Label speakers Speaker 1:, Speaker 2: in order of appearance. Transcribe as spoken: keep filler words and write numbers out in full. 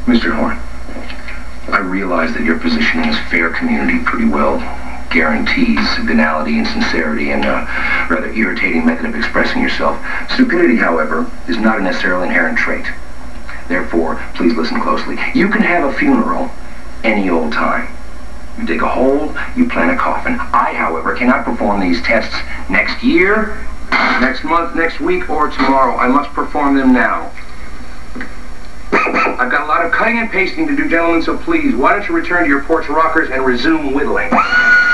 Speaker 1: Mister Horn, I realize that your position in this fair community pretty well guarantees banality and sincerity and a rather irritating method of expressing yourself. Stupidity, however, is not a necessarily inherent trait. Therefore, please listen closely. You can have a funeral any old time. You dig a hole, you plant a coffin. I, however, cannot perform these tests next year, next month, next week, or tomorrow. I must perform them now. I've got a lot of cutting and pasting to do, gentlemen, so please, why don't you return to your porch rockers and resume whittling?